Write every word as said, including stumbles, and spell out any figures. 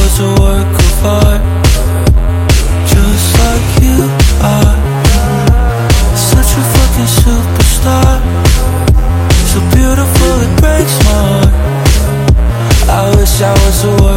was a work of art, just like you are. Such a fucking superstar, so beautiful it breaks my heart. I wish I was a work